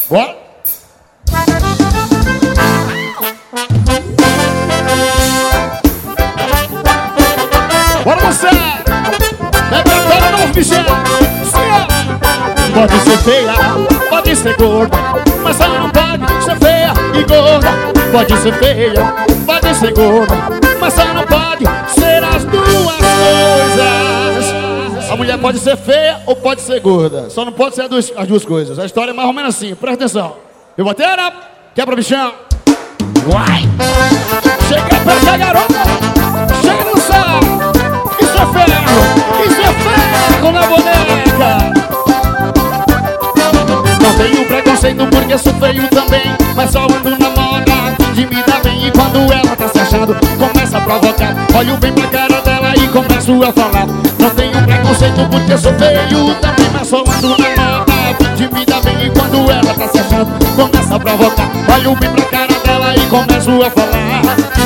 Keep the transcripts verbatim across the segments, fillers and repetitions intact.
Bora! Bora dançar! É pra novo, Michel! Pode ser feia, pode ser gorda, mas só não pode ser feia e gorda. Pode ser feia, pode ser gorda, mas só não pode ser as duas coisas. A mulher pode ser feia ou pode ser gorda, só não pode ser as duas, as duas coisas. A história é mais ou menos assim, presta atenção. Eu botei a quebra bichão. Uai! Chega pra cá, garota! Chega no sal! Isso é ferro! Isso é ferro na boneca! Não tenho preconceito porque sou feio também, mas só ando na moda a fim de me dar bem. E quando ela tá se achando, começa a provocar. Olho bem pra cara dela e começo a falar. Não tenho preconceito porque sou feio também, mas só ando na moda a fim de me dar bem. E quando ela tá se achando, começa a provocar. Olho bem pra cara dela e começo a falar.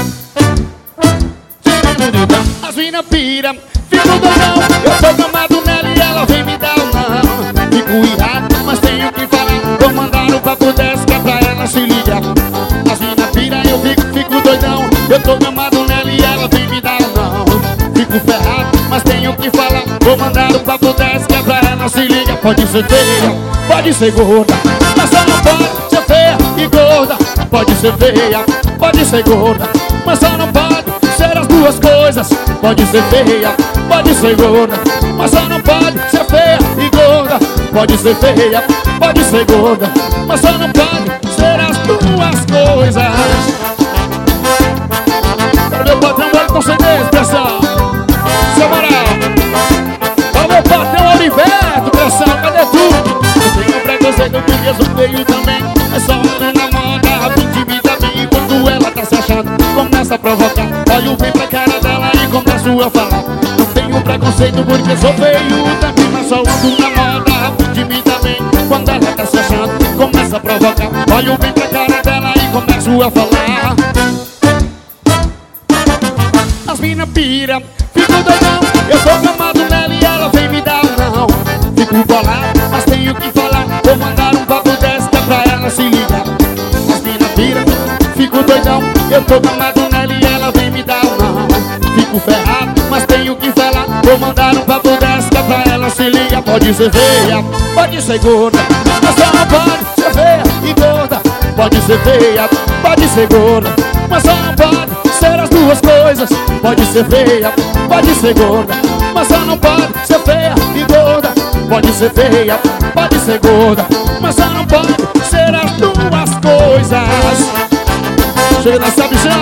As mina pira, fico doidão, eu sou gamado nela e ela vem me dar um não. Fico irado, mas tenho que falar. Vou mandar o papo dez que é pra ela se ligar. As mina pira, eu fico, fico doidão, eu tô gamado nela e ela vem me dar um não. Fico ferrado, mas tenho que falar. Vou mandar o papo dez que é pra ela se ligar. Pode ser feia, pode ser gorda, mas só não pode ser feia e gorda. Pode ser feia, pode ser gorda, mas só não pode ser as duas coisas. Pode ser feia, pode ser gorda, mas só não pode ser feia e gorda. Pode ser feia, pode ser gorda, mas só não pode ser as duas coisas. Para meu patrão, bora conceder expressão. Seu moral. Para meu patrão, Oliveto, pressão, cadê tu? Eu tenho preconceito porque sou feio também, é só ando na moda a fim de me dar bem. E quando ela tá se achando, começa a provocar. Olho bem pra cara dela e começo a falar. Não tenho preconceito porque sou feio também, mas só ando na moda a fim de me dar bem. Quando ela tá se achando, começa a provocar. Olho bem pra cara dela e começo a falar. As mina pira, fico doidão, eu tô gamado nela e ela vem me dar um não. Fico bolado, mas tenho que falar. Vou mandar um papo dez que é pra ela se ligar. As mina pira, fico doidão, eu tô gamado nela e ela vem me dar um não. Fico ferrado, mas tenho que falar. Vou mandar um papo dez que é pra ela se ligar. Pode ser feia, pode ser gorda, mas só não pode ser feia e gorda. Pode ser feia, pode ser gorda, mas só não pode ser as duas coisas. Pode ser feia, pode ser gorda, mas só não pode ser feia e gorda. Pode ser feia, pode ser gorda, mas só não pode ser as duas coisas. Chega nessa bichão.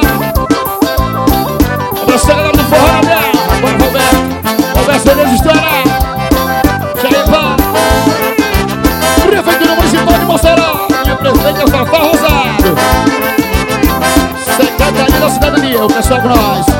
Abraço a galera do forró, né? Bora, Roberto. Roberto Cereja História. Chega aí, pá. Prefeitura Municipal de Mossoró. Minha prefeita Fafá Rosado. Secretaria da Cidadania, o pessoal com nós.